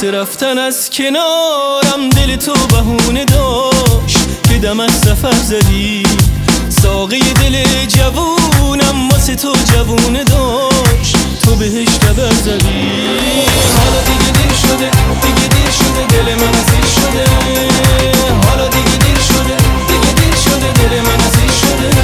واسه رفتن از کنارم دل تو بهونه داشت که دم از سفر زدی. ساقه دل جوونم واسه تو جوونه داشت، تو بهش تبر زدی. حالا دیگه دیر شده، دیگه دیر شده، دل من اسیر شده. حالا دیگه دیر شده، دیگه دیر شده، دل من اسیر شده.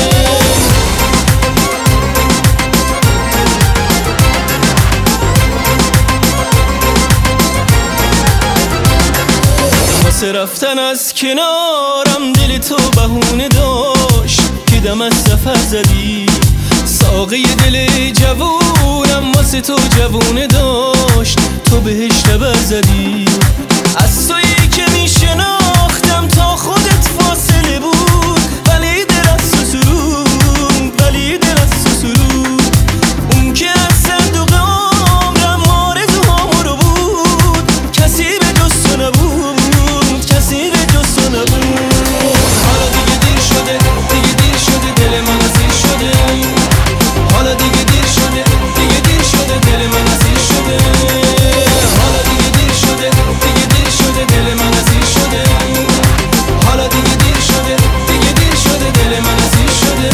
واسه رفتن از کنارم دل تو بهونه داشت که دم از سفر زدی. ساقه دل جوونم واسه تو جوونه داشت، تو بهش تبر زدی. از تویی که میشناختم تا خودت فاصله بود، ولی دل از تو سرود، ولی دل از تو سرود. اون که از صندوق عمرم آرزوهامو رو بود، کسی به جز تو نبود، کسی به جز تو نبود. حالا دیگه دیر شده، دیگه دیر شده، دل من اسیر شده. حالا دیگه دیر شده، دیگه دیر شده، دل من اسیر شده. حالا دیگه دیر شده، دیگه دیر شده، دل من اسیر شده. حالا دیگه دیر شده، دیگه دیر شده، دل من اسیر شده.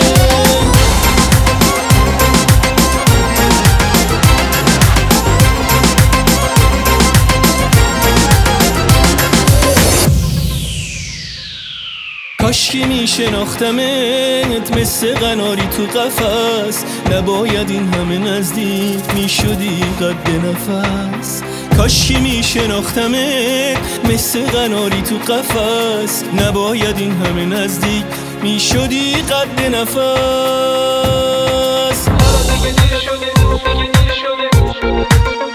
کاشکی میشناختمت مثل قناری تو قفس، نباید این همه نزدیک میشدی قد نفس. کاشکی میشناختمت مثل قناری تو قفس، نباید این همه نزدیک میشدی قد نفس. حالا دیگه دیر شده، دیگه دیر شده.